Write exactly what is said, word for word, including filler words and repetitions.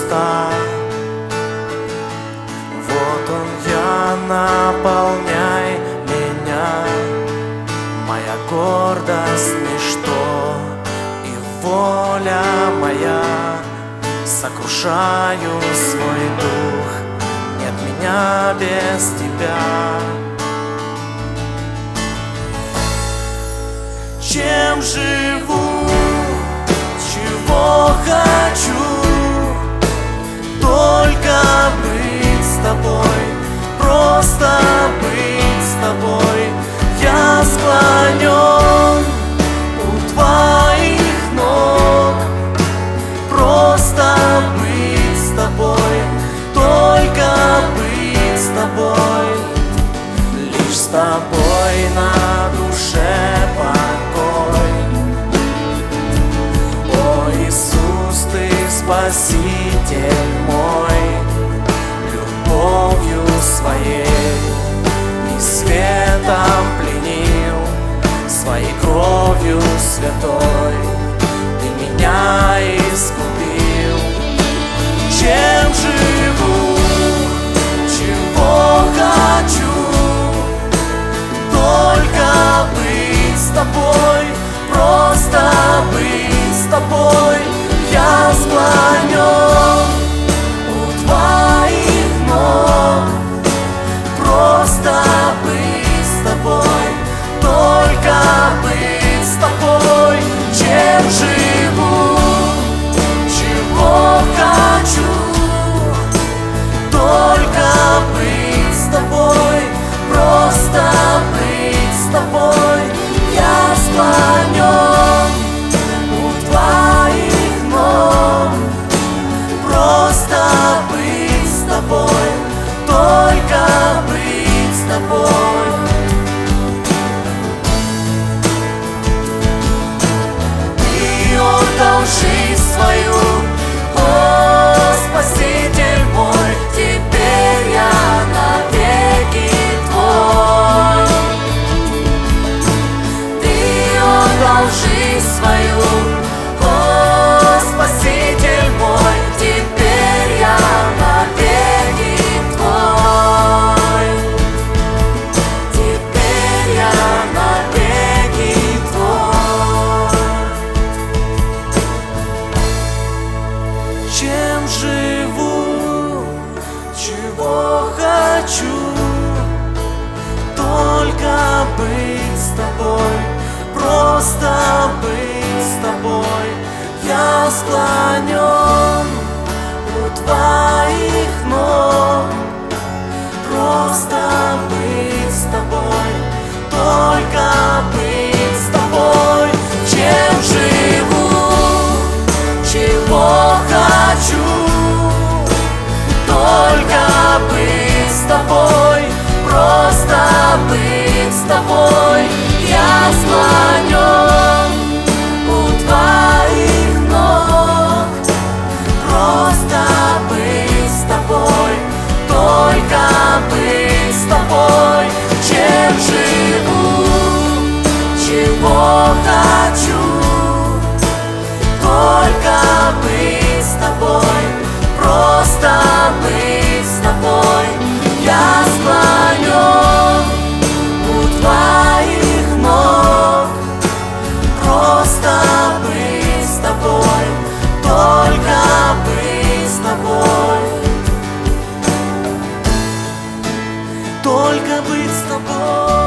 пуста. Вот Он, я, наполняй меня, моя гордость ничто и воля моя. Сокрушаю свой дух, нет меня без Тебя. Чем живу, чего хочу, только быть с Тобой, просто быть с Тобой. Я склонен у Твоих ног, просто быть с Тобой, только быть с Тобой. Лишь с Тобой на душе покой. О, Иисус, Ты Спаситель мой, любовью Своей и светом пленил, Своей кровью святой Ты меня искупил. Чем живу, чего хочу, только быть с Тобой, просто быть с Тобой. Я склонен у Твоих ног, просто быть с Тобой, только быть с Тобой. Чем живу, чего хочу, только быть с Тобой, просто быть с Тобой. Я склонен у Твоих ног, просто быть с Тобой, только быть с Тобой. Ты отдал жизнь свою, о, Спаситель мой, теперь я навеки Твой. Ты отдал жизнь свою, о, Спаситель мой, теперь я навеки Твой. Теперь я навеки Твой. Чем живу, чего хочу, только быть с Тобой, просто быть с Тобой. Я склонен у Твоих ног, просто быть с Тобой, только быть с Тобой. Чем живу, чего хочу, только быть с Тобой, просто быть с Тобой. Я склонен у Твоих ног, просто быть с Тобой, только быть с Тобой. Чем живу, чего хочу, только быть с Тобой, просто быть с Тобой. Я склонен у Твоих ног, просто быть с Тобой, только быть с Тобой, только быть с Тобой.